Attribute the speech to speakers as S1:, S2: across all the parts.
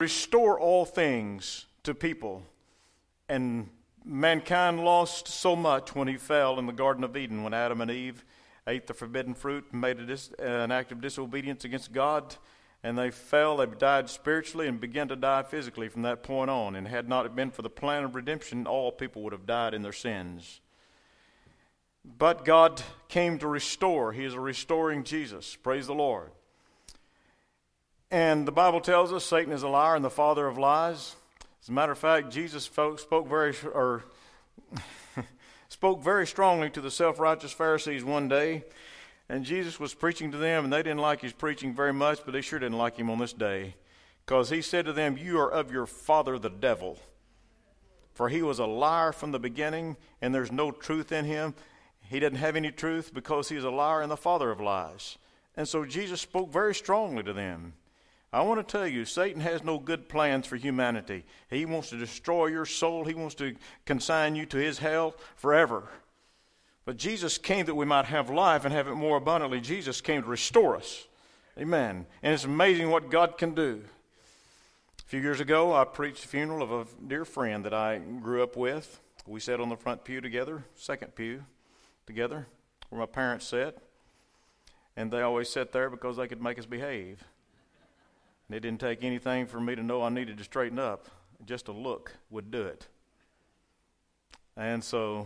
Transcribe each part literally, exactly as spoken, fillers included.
S1: restore all things to people. And mankind lost so much when he fell in the Garden of Eden, when Adam and Eve ate the forbidden fruit and made a dis- an act of disobedience against God. And they fell, they died spiritually and began to die physically from that point on. And had not been for the plan of redemption, all people would have died in their sins. But God came to restore. He is a restoring Jesus. Praise the Lord. And the Bible tells us Satan is a liar and the father of lies. As a matter of fact, Jesus spoke very or spoke very strongly to the self-righteous Pharisees one day. And Jesus was preaching to them, and they didn't like his preaching very much, but they sure didn't like him on this day. Because he said to them, "You are of your father the devil. For he was a liar from the beginning, and there's no truth in him. He doesn't have any truth because he is a liar and the father of lies." And so Jesus spoke very strongly to them. I want to tell you, Satan has no good plans for humanity. He wants to destroy your soul. He wants to consign you to his hell forever. But Jesus came that we might have life and have it more abundantly. Jesus came to restore us. Amen. And it's amazing what God can do. A few years ago, I preached the funeral of a dear friend that I grew up with. We sat on the front pew together, second pew together, where my parents sat. And they always sat there because they could make us behave. And it didn't take anything for me to know I needed to straighten up. Just a look would do it. And so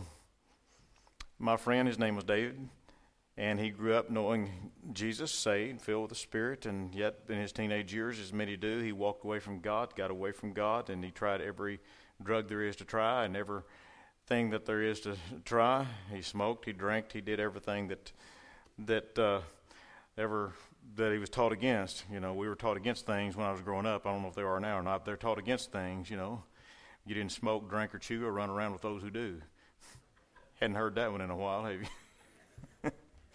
S1: my friend, his name was David, and he grew up knowing Jesus, saved, filled with the Spirit, and yet in his teenage years, as many do, he walked away from God, got away from God, and he tried every drug there is to try and everything that there is to try. He smoked, he drank, he did everything that that uh, ever that he was taught against. You know, we were taught against things when I was growing up. I don't know if they are now or not. They're taught against things, you know. You didn't smoke, drink, or chew, or run around with those who do. Hadn't heard that one in a while, have you?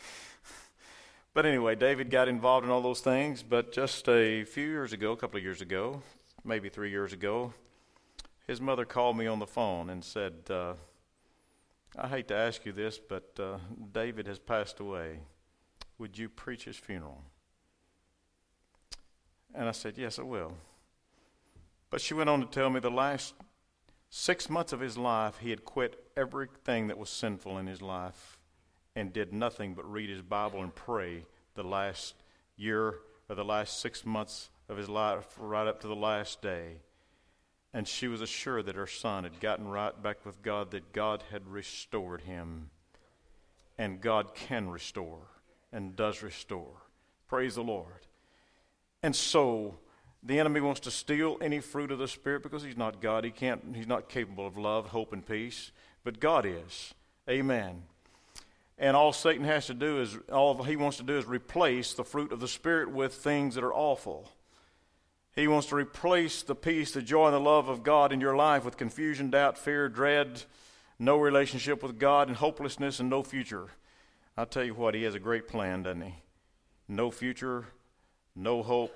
S1: But anyway, David got involved in all those things. But just a few years ago, a couple of years ago, maybe three years ago, his mother called me on the phone and said, uh, I hate to ask you this, but uh, David has passed away. Would you preach his funeral? And I said, yes, I will. But she went on to tell me the last six months of his life, he had quit everything that was sinful in his life and did nothing but read his Bible and pray the last year or the last six months of his life right up to the last day. And she was assured that her son had gotten right back with God, that God had restored him. And God can restore and does restore. Praise the Lord. And so the enemy wants to steal any fruit of the Spirit because he's not God. He can't. He's not capable of love, hope, and peace. But God is. Amen. And all Satan has to do is, all he wants to do is replace the fruit of the Spirit with things that are awful. He wants to replace the peace, the joy, and the love of God in your life with confusion, doubt, fear, dread, no relationship with God, and hopelessness, and no future. I'll tell you what, he has a great plan, doesn't he? No future, no hope,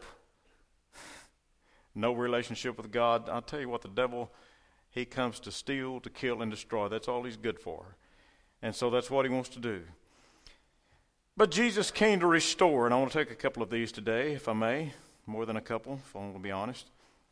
S1: no relationship with God. I'll tell you what, the devil, he comes to steal, to kill, and destroy. That's all he's good for. And so that's what he wants to do. But Jesus came to restore, and I want to take a couple of these today, if I may. More than a couple, if I'm going to be honest.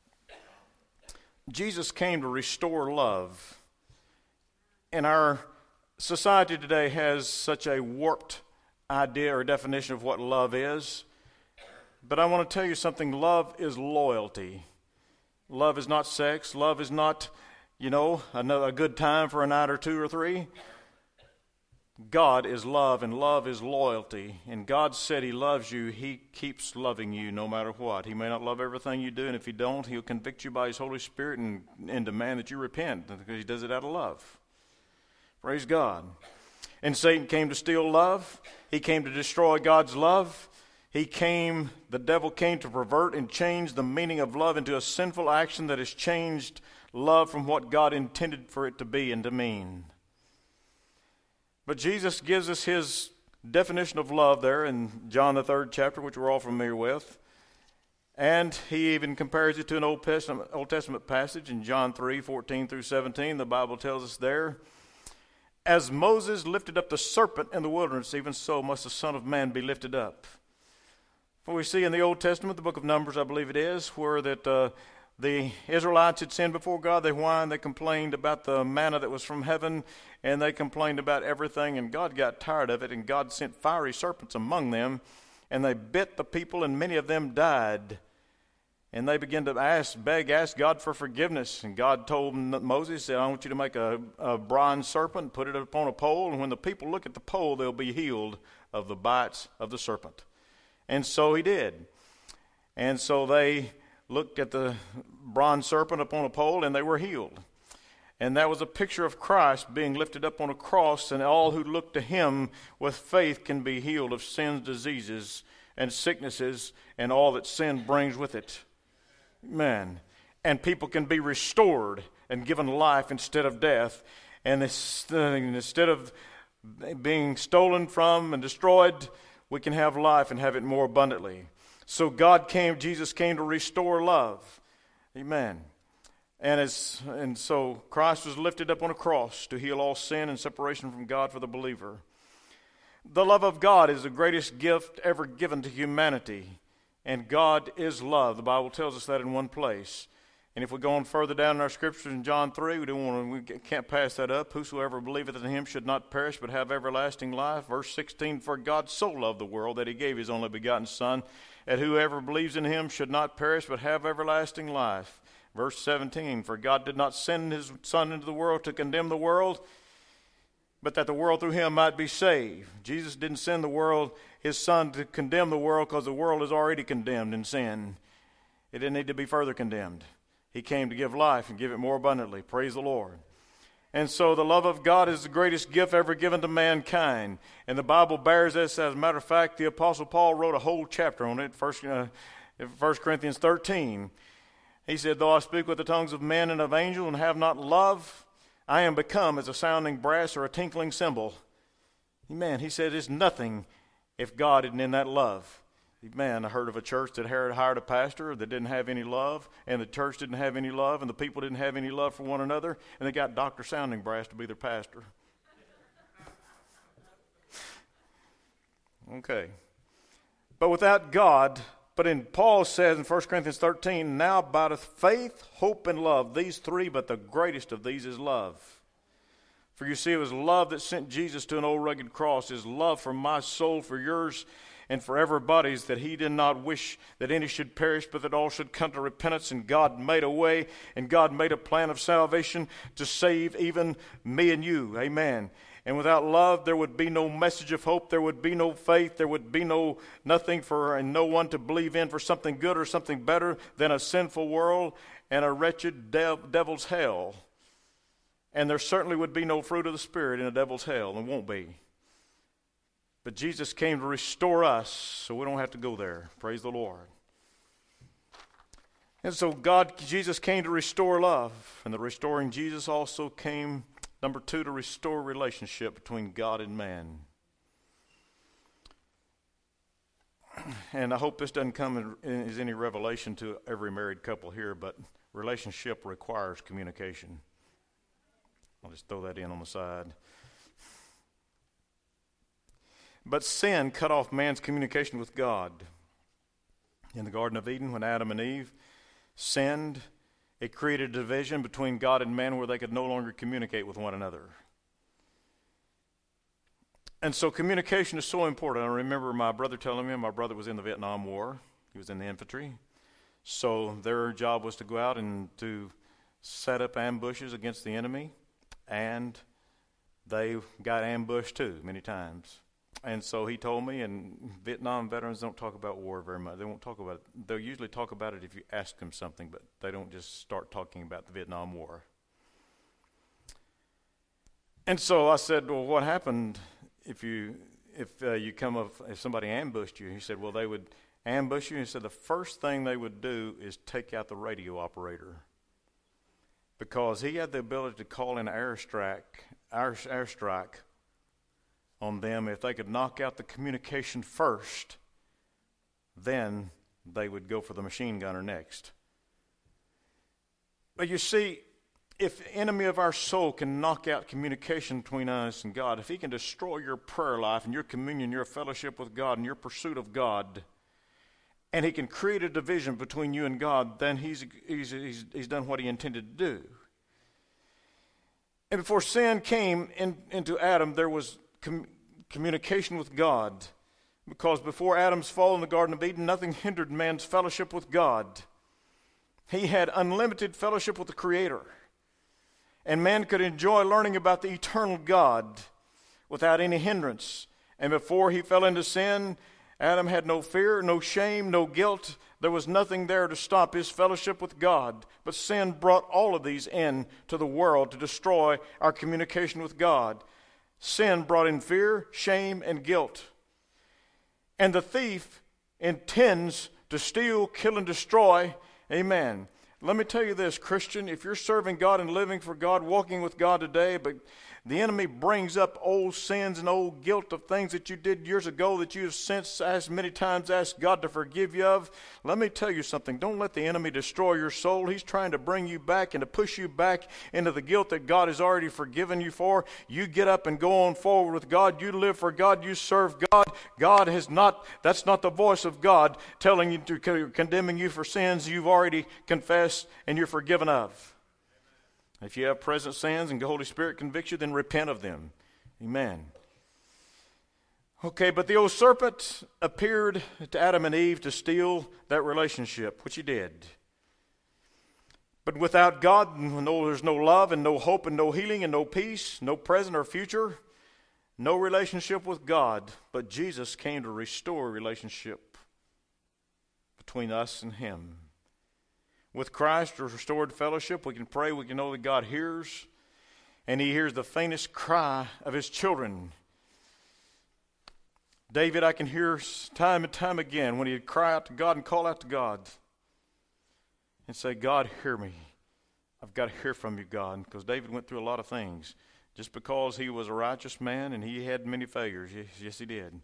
S1: Jesus came to restore love. And our society today has such a warped idea or definition of what love is. But I want to tell you something. Love is loyalty. Love is not sex. Love is not, you know, a good time for a night or two or three. God is love, and love is loyalty. And God said he loves you. He keeps loving you no matter what. He may not love everything you do, and if he don't, he'll convict you by his Holy Spirit and, and demand that you repent, because he does it out of love. Praise God. And Satan came to steal love. He came to destroy God's love. He came, the devil came to pervert and change the meaning of love into a sinful action that has changed love from what God intended for it to be and to mean. But Jesus gives us his definition of love there in John the third chapter, which we're all familiar with. And he even compares it to an Old Testament, Old Testament passage in John three, fourteen through seventeen. The Bible tells us there, as Moses lifted up the serpent in the wilderness, even so must the Son of Man be lifted up. For we see in the Old Testament, the book of Numbers, I believe it is, where that uh, The Israelites had sinned before God. They whined, they complained about the manna that was from heaven, and they complained about everything, and God got tired of it, and God sent fiery serpents among them, and they bit the people, and many of them died. And they began to ask, beg, ask God for forgiveness. And God told Moses, said, I want you to make a, a bronze serpent, put it upon a pole, and when the people look at the pole, they'll be healed of the bites of the serpent. And so he did. And so they looked at the bronze serpent upon a pole, and they were healed. And that was a picture of Christ being lifted up on a cross, and all who look to him with faith can be healed of sins, diseases, and sicknesses, and all that sin brings with it. Amen. And people can be restored and given life instead of death. And instead of being stolen from and destroyed, we can have life and have it more abundantly. So God came, Jesus came to restore love. Amen. And as and so Christ was lifted up on a cross to heal all sin and separation from God for the believer. The love of God is the greatest gift ever given to humanity. And God is love. The Bible tells us that in one place. And if we go on further down in our scriptures in John three, we don't want to, we can't pass that up. Whosoever believeth in him should not perish but have everlasting life. Verse sixteen, for God so loved the world that he gave his only begotten Son, that whoever believes in him should not perish but have everlasting life. Verse seventeen, for God did not send his Son into the world to condemn the world, but that the world through him might be saved. Jesus didn't send the world, his Son, to condemn the world, because the world is already condemned in sin. It didn't need to be further condemned. He came to give life and give it more abundantly. Praise the Lord. And so the love of God is the greatest gift ever given to mankind. And the Bible bears this. As a matter of fact, the Apostle Paul wrote a whole chapter on it, First, uh, First Corinthians thirteen. He said, though I speak with the tongues of men and of angels and have not love, I am become as a sounding brass or a tinkling cymbal. Amen. He said it's nothing if God isn't in that love. Man, I heard of a church that hired a pastor that didn't have any love, and the church didn't have any love, and the people didn't have any love for one another, and they got Doctor Sounding Brass to be their pastor. Okay. But without God, but in Paul says in First Corinthians thirteen, now abideth faith, hope, and love, these three, but the greatest of these is love. For you see, it was love that sent Jesus to an old rugged cross, his love for my soul, for yours, and for everybody's, that he did not wish that any should perish, but that all should come to repentance. And God made a way, and God made a plan of salvation to save even me and you. Amen. And without love, there would be no message of hope. There would be no faith. There would be no nothing for and no one to believe in for something good or something better than a sinful world and a wretched dev- devil's hell. And there certainly would be no fruit of the Spirit in a devil's hell, and won't be. But Jesus came to restore us, so we don't have to go there. Praise the Lord. And so God, Jesus came to restore love. And the restoring Jesus also came, number two, to restore relationship between God and man. And I hope this doesn't come as any revelation to every married couple here, but relationship requires communication. I'll just throw that in on the side. But sin cut off man's communication with God. In the Garden of Eden, when Adam and Eve sinned, it created a division between God and man where they could no longer communicate with one another. And so communication is so important. I remember my brother telling me, my brother was in the Vietnam War. He was in the infantry. So their job was to go out and to set up ambushes against the enemy. And they got ambushed too, many times. And so he told me, and Vietnam veterans don't talk about war very much. They won't talk about it. They'll usually talk about it if you ask them something, but they don't just start talking about the Vietnam War. And so I said, well, what happened if you if uh, you come up, if somebody ambushed you? He said, well, they would ambush you. He said the first thing they would do is take out the radio operator, because he had the ability to call in airstrike, air, airstrike on them. If they could knock out the communication first, then they would go for the machine gunner next. But you see, if the enemy of our soul can knock out communication between us and God, if he can destroy your prayer life and your communion, your fellowship with God and your pursuit of God, and he can create a division between you and God, then he's, he's, he's, he's done what he intended to do. And before sin came in, into Adam, there was com- communication with God. Because before Adam's fall in the Garden of Eden, nothing hindered man's fellowship with God. He had unlimited fellowship with the Creator. And man could enjoy learning about the eternal God without any hindrance. And before he fell into sin, Adam had no fear, no shame, no guilt. There was nothing there to stop his fellowship with God. But sin brought all of these in to the world to destroy our communication with God. Sin brought in fear, shame, and guilt. And the thief intends to steal, kill, and destroy. Amen. Let me tell you this, Christian, if you're serving God and living for God, walking with God today, but the enemy brings up old sins and old guilt of things that you did years ago that you have since as many times asked God to forgive you of. Let me tell you something. Don't let the enemy destroy your soul. He's trying to bring you back and to push you back into the guilt that God has already forgiven you for. You get up and go on forward with God. You live for God. You serve God. God has not, that's not the voice of God telling you to, condemning you for sins you've already confessed and you're forgiven of. If you have present sins and the Holy Spirit convicts you, then repent of them. Amen. Okay, but the old serpent appeared to Adam and Eve to steal that relationship, which he did. But without God, no, there's no love and no hope and no healing and no peace, no present or future, no relationship with God. But Jesus came to restore a relationship between us and him. With Christ, restored fellowship, we can pray, we can know that God hears, and he hears the faintest cry of his children. David, I can hear time and time again when he'd cry out to God and call out to God and say, God, hear me. I've got to hear from you, God, because David went through a lot of things. Just because he was a righteous man and he had many failures. Yes, yes, he did.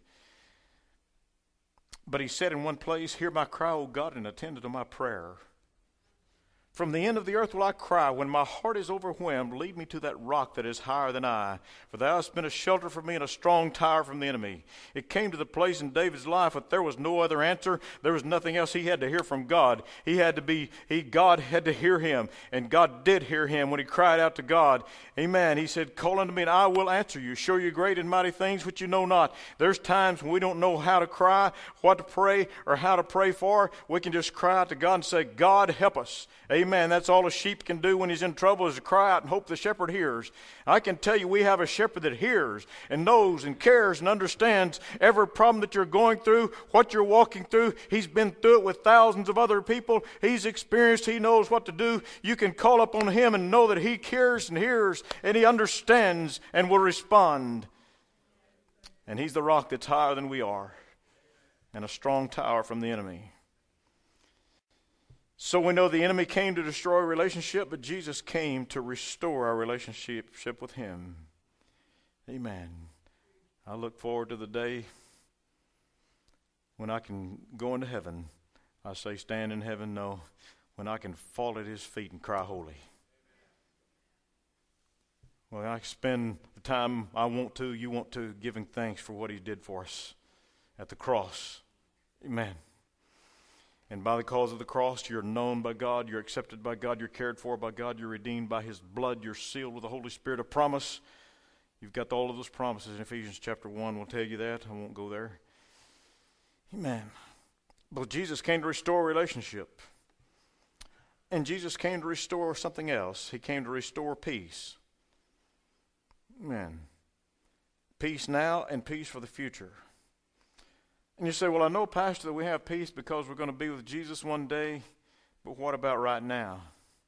S1: But he said in one place, hear my cry, O God, and attend to my prayer. From the end of the earth will I cry. When my heart is overwhelmed, lead me to that rock that is higher than I. For thou hast been a shelter for me and a strong tower from the enemy. It came to the place in David's life that there was no other answer. There was nothing else. He had to hear from God. He had to be, he, God had to hear him. And God did hear him when he cried out to God. Amen. He said, call unto me and I will answer you. Show you great and mighty things which you know not. There's times when we don't know how to cry, what to pray, or how to pray for. We can just cry out to God and say, God, help us. Amen. That's all a sheep can do when he's in trouble is to cry out and hope the shepherd hears. I can tell you we have a shepherd that hears and knows and cares and understands every problem that you're going through, what you're walking through. He's been through it with thousands of other people. He's experienced. He knows what to do. You can call upon him and know that he cares and hears and he understands and will respond. And he's the rock that's higher than we are and a strong tower from the enemy. So we know the enemy came to destroy a relationship, but Jesus came to restore our relationship with him. Amen. I look forward to the day when I can go into heaven. I say stand in heaven, no, when I can fall at his feet and cry holy. When I spend the time I want to, you want to, giving thanks for what he did for us at the cross. Amen. And by the cause of the cross, you're known by God, you're accepted by God, you're cared for by God, you're redeemed by his blood, you're sealed with the Holy Spirit of promise. You've got all of those promises in Ephesians chapter one. We'll tell you that. I won't go there. Amen. But Jesus came to restore a relationship. And Jesus came to restore something else. He came to restore peace. Amen. Peace now and peace for the future. And you say, well, I know, Pastor, that we have peace because we're going to be with Jesus one day, but what about right now?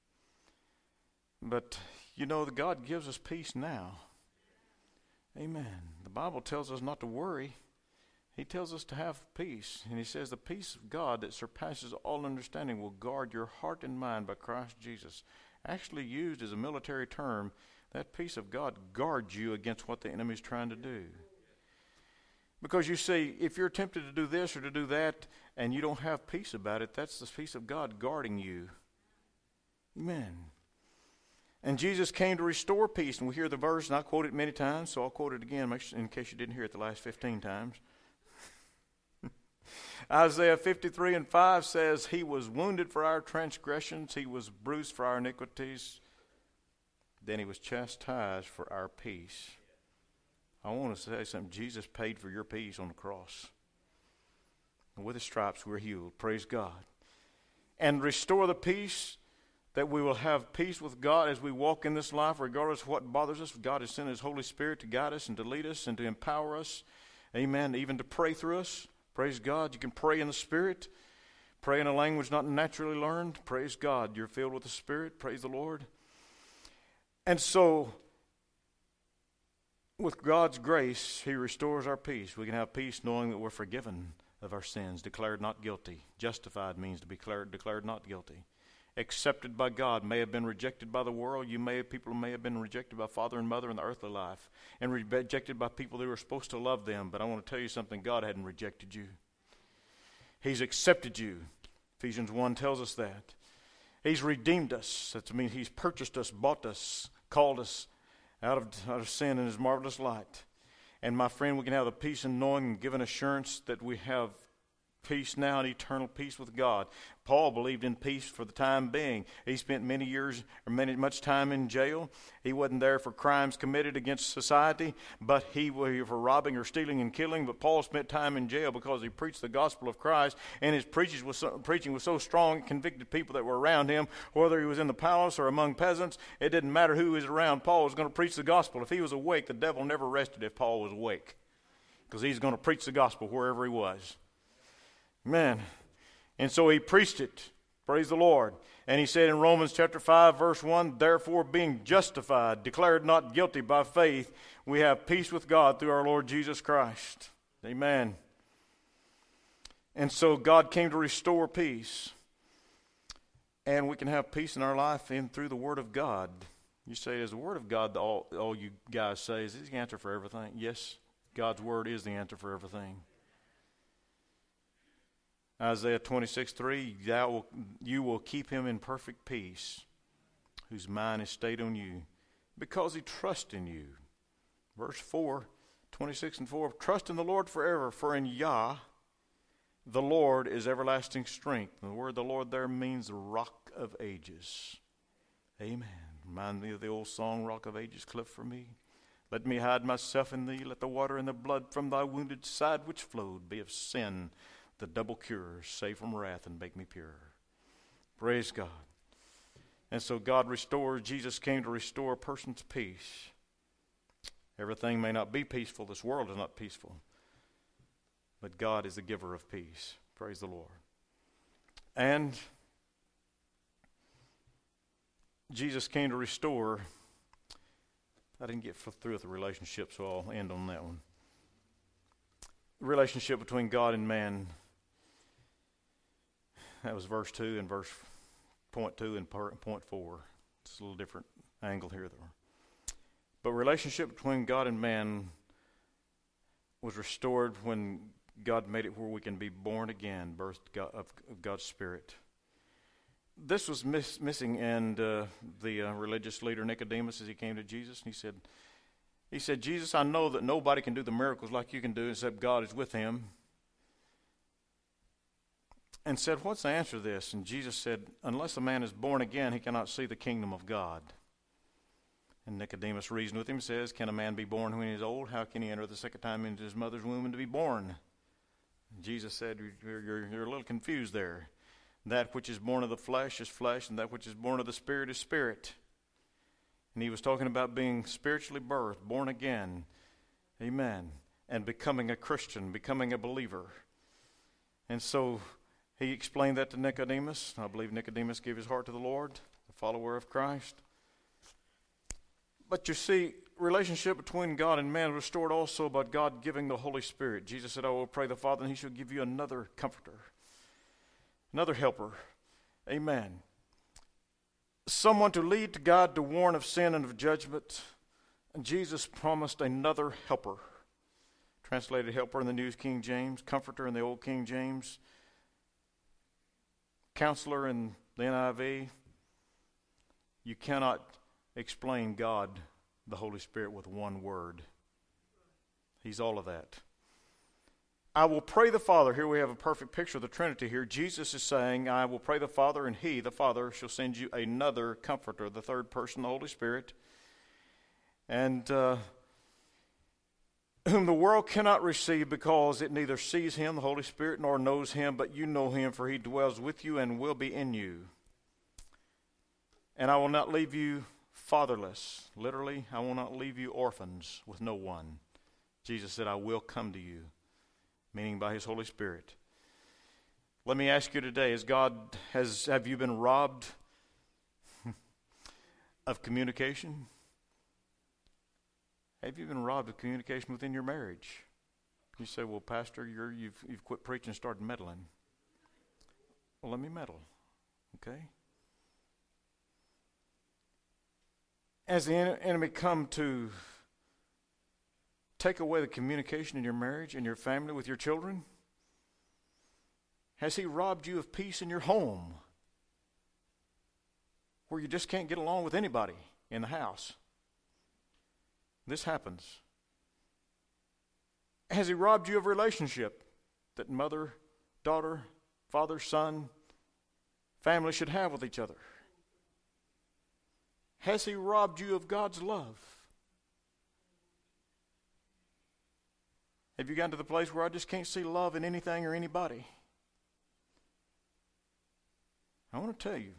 S1: But you know that God gives us peace now. Amen. The Bible tells us not to worry. He tells us to have peace. And he says the peace of God that surpasses all understanding will guard your heart and mind by Christ Jesus. Actually used as a military term, that peace of God guards you against what the enemy is trying to do. Because you see, if you're tempted to do this or to do that, and you don't have peace about it, that's the peace of God guarding you. Amen. And Jesus came to restore peace. And we hear the verse, and I quote it many times, so I'll quote it again in case you didn't hear it the last fifteen times. Isaiah fifty-three and five says, He was wounded for our transgressions, He was bruised for our iniquities, then He was chastised for our peace. I want to say something. Jesus paid for your peace on the cross. And with His stripes we're healed. Praise God. And restore the peace, that we will have peace with God as we walk in this life, regardless of what bothers us. God has sent His Holy Spirit to guide us and to lead us and to empower us. Amen. Even to pray through us. Praise God. You can pray in the Spirit. Pray in a language not naturally learned. Praise God. You're filled with the Spirit. Praise the Lord. And so, with God's grace, He restores our peace. We can have peace knowing that we're forgiven of our sins, declared not guilty. Justified means to be declared, declared not guilty. Accepted by God, may have been rejected by the world. You may have, people may have been rejected by father and mother in the earthly life, and rejected by people who were supposed to love them. But I want to tell you something, God hadn't rejected you. He's accepted you. Ephesians one tells us that. He's redeemed us. That means He's purchased us, bought us, called us out of, out of sin in His marvelous light. And my friend, we can have the peace in knowing and given assurance that we have peace now and eternal peace with God. Paul believed in peace for the time being. He spent many years or many much time in jail. He wasn't there for crimes committed against society, but he was for robbing or stealing and killing. But Paul spent time in jail because he preached the gospel of Christ, and his preaching was so, preaching was so strong it convicted people that were around him. Whether he was in the palace or among peasants, it didn't matter who was around. Paul was going to preach the gospel. If he was awake, the devil never rested if Paul was awake, because he's going to preach the gospel wherever he was. Man. And so he preached it. Praise the Lord. And he said in Romans chapter five, verse one, therefore being justified, declared not guilty by faith, we have peace with God through our Lord Jesus Christ. Amen. And so God came to restore peace. And we can have peace in our life in through the Word of God. You say, is the Word of God all, all you guys say? Is this the answer for everything? Yes, God's Word is the answer for everything. Isaiah twenty-six three, will, you will keep him in perfect peace, whose mind is stayed on you, because he trusts in you. Verse four, twenty-six and four, trust in the Lord forever, for in Yah, the Lord is everlasting strength. And the word the Lord there means the rock of ages. Amen. Remind me of the old song, Rock of Ages, cleft for me. Let me hide myself in thee, let the water and the blood from thy wounded side which flowed be of sin, the double cure, save from wrath and make me pure. Praise God. And so God restores, Jesus came to restore a person's peace. Everything may not be peaceful. This world is not peaceful. But God is the giver of peace. Praise the Lord. And Jesus came to restore. I didn't get through with the relationship, so I'll end on that one. Relationship between God and man. That was verse two and verse point two and point four. It's a little different angle here, though. But relationship between God and man was restored when God made it where we can be born again, birthed God, of, of God's Spirit. This was miss, missing in uh, the uh, religious leader Nicodemus as he came to Jesus, and he said, he said, Jesus, I know that nobody can do the miracles like you can do except God is with him. And said, what's the answer to this? And Jesus said, unless a man is born again, he cannot see the kingdom of God. And Nicodemus reasoned with him, says, can a man be born when he is old? How can he enter the second time into his mother's womb and to be born? And Jesus said, you're, you're, you're a little confused there. That which is born of the flesh is flesh, and that which is born of the Spirit is spirit. And he was talking about being spiritually birthed, born again. Amen. And becoming a Christian, becoming a believer. And so he explained that to Nicodemus. I believe Nicodemus gave his heart to the Lord, a follower of Christ. But you see, relationship between God and man was restored also by God giving the Holy Spirit. Jesus said, I will pray the Father, and he shall give you another comforter, another helper. Amen. Someone to lead to God, to warn of sin and of judgment. And Jesus promised another helper. Translated helper in the New King James, comforter in the Old King James, counselor in the N I V. You cannot explain God, the Holy Spirit, with one word. He's all of that. I will pray the Father. Here we have a perfect picture of the Trinity here. Jesus is saying, I will pray the Father, and He, the Father, shall send you another Comforter, the third person, the Holy Spirit. And uh, whom the world cannot receive because it neither sees Him, the Holy Spirit, nor knows Him, but you know Him, for He dwells with you and will be in you. And I will not leave you fatherless. Literally, I will not leave you orphans with no one. Jesus said, I will come to you, meaning by His Holy Spirit. Let me ask you today, has God, has, have you been robbed of communication? Have you been robbed of communication within your marriage? You say, well, Pastor, you're, you've, you've quit preaching and started meddling. Well, let me meddle, okay? Has the enemy come to take away the communication in your marriage, in your family, with your children? Has he robbed you of peace in your home, where you just can't get along with anybody in the house? This happens. Has he robbed you of relationship that mother, daughter, father, son, family should have with each other? Has he robbed you of God's love? Have you gotten to the place where I just can't see love in anything or anybody? I want to tell you,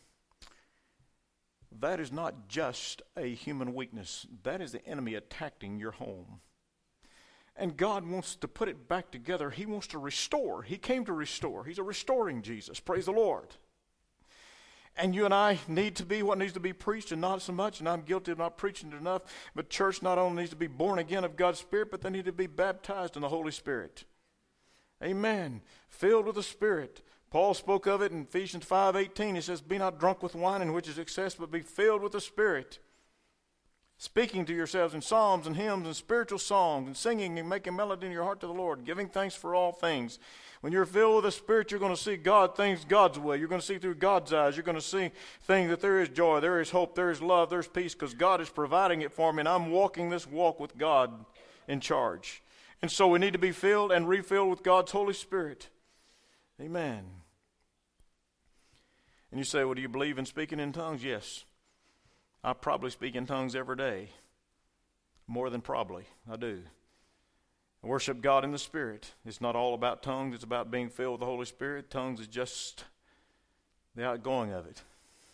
S1: that is not just a human weakness. That is the enemy attacking your home. And God wants to put it back together. He wants to restore. He came to restore. He's a restoring Jesus. Praise the Lord. And you and I need to be what needs to be preached, and not so much, and I'm guilty of not preaching it enough, but church not only needs to be born again of God's Spirit, but they need to be baptized in the Holy Spirit. Amen. Filled with the Spirit. Paul spoke of it in Ephesians five eighteen. He says, be not drunk with wine in which is excess, but be filled with the Spirit. Speaking to yourselves in psalms and hymns and spiritual songs, and singing and making melody in your heart to the Lord, giving thanks for all things. When you're filled with the Spirit, you're going to see God things God's way. You're going to see through God's eyes. You're going to see things that there is joy, there is hope, there is love, there's peace, because God is providing it for me, and I'm walking this walk with God in charge. And so we need to be filled and refilled with God's Holy Spirit. Amen. And you say, well, do you believe in speaking in tongues? Yes. I probably speak in tongues every day. More than probably. I do. I worship God in the Spirit. It's not all about tongues. It's about being filled with the Holy Spirit. Tongues is just the outgoing of it.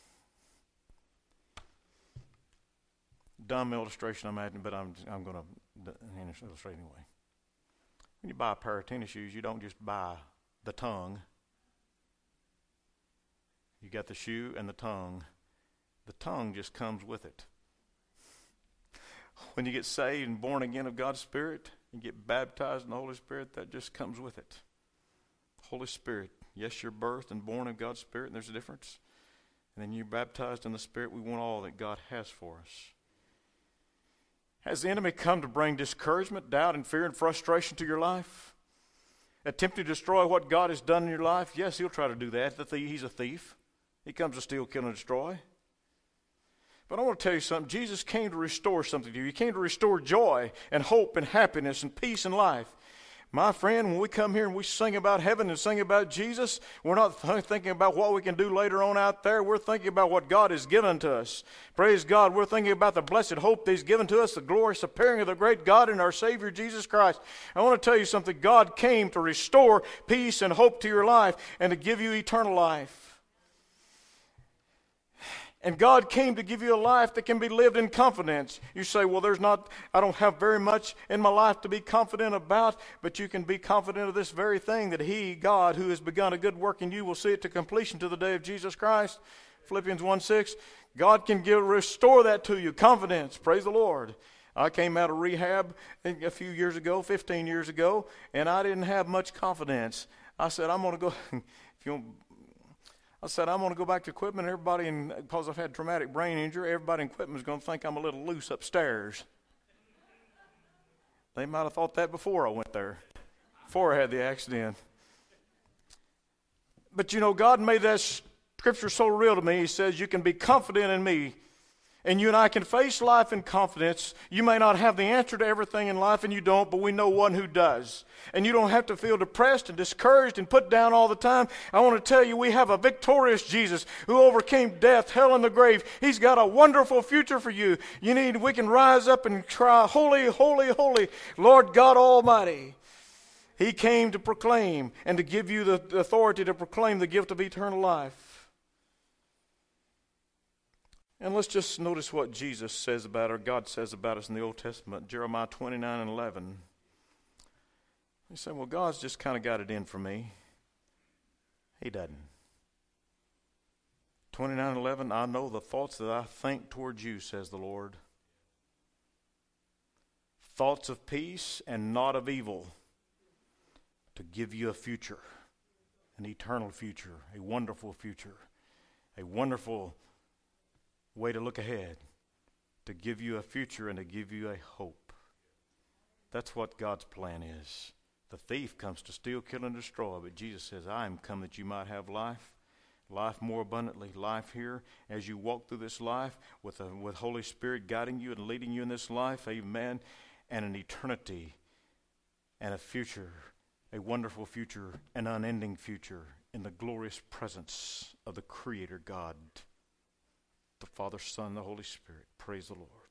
S1: Dumb illustration, I'm adding, but I'm, I'm going to illustrate anyway. When you buy a pair of tennis shoes, you don't just buy the tongue. You got the shoe and the tongue. The tongue just comes with it. When you get saved and born again of God's Spirit and get baptized in the Holy Spirit, that just comes with it. Holy Spirit. Yes, you're birthed and born of God's Spirit, and there's a difference. And then you're baptized in the Spirit. We want all that God has for us. Has the enemy come to bring discouragement, doubt, and fear and frustration to your life? Attempt to destroy what God has done in your life? Yes, he'll try to do that. The thief, he's a thief. He comes to steal, kill, and destroy. But I want to tell you something. Jesus came to restore something to you. He came to restore joy and hope and happiness and peace in life. My friend, when we come here and we sing about heaven and sing about Jesus, we're not th- thinking about what we can do later on out there. We're thinking about what God has given to us. Praise God. We're thinking about the blessed hope that He's given to us, the glorious appearing of the great God and our Savior, Jesus Christ. I want to tell you something. God came to restore peace and hope to your life and to give you eternal life. And God came to give you a life that can be lived in confidence. You say, well, there's not, I don't have very much in my life to be confident about, but you can be confident of this very thing, that He, God, who has begun a good work in you, will see it to completion to the day of Jesus Christ. Philippians one six, God can give, restore that to you, confidence. Praise the Lord. I came out of rehab a few years ago, fifteen years ago, and I didn't have much confidence. I said, I'm going to go, if you want, I said, I'm going to go back to equipment. Everybody, in, because I've had traumatic brain injury, everybody in equipment is going to think I'm a little loose upstairs. They might have thought that before I went there, before I had the accident. But you know, God made that scripture so real to me. He says, you can be confident in me. And you and I can face life in confidence. You may not have the answer to everything in life, and you don't, but we know one who does. And you don't have to feel depressed and discouraged and put down all the time. I want to tell you, we have a victorious Jesus who overcame death, hell, and the grave. He's got a wonderful future for you. You need, we can rise up and cry, holy, holy, holy, Lord God Almighty. He came to proclaim and to give you the authority to proclaim the gift of eternal life. And let's just notice what Jesus says about, or God says about us in the Old Testament, Jeremiah twenty-nine and eleven. You say, well, God's just kind of got it in for me. He doesn't. twenty-nine eleven, I know the thoughts that I think towards you, says the Lord. Thoughts of peace and not of evil, to give you a future, an eternal future, a wonderful future, a wonderful way to look ahead, to give you a future and to give you a hope. That's what God's plan is. The thief comes to steal, kill, and destroy, but Jesus says, I am come that you might have life, life more abundantly, life here as you walk through this life with a, with Holy Spirit guiding you and leading you in this life, amen, and an eternity and a future, a wonderful future, an unending future in the glorious presence of the Creator God, the Father, Son, and the Holy Spirit. Praise the Lord.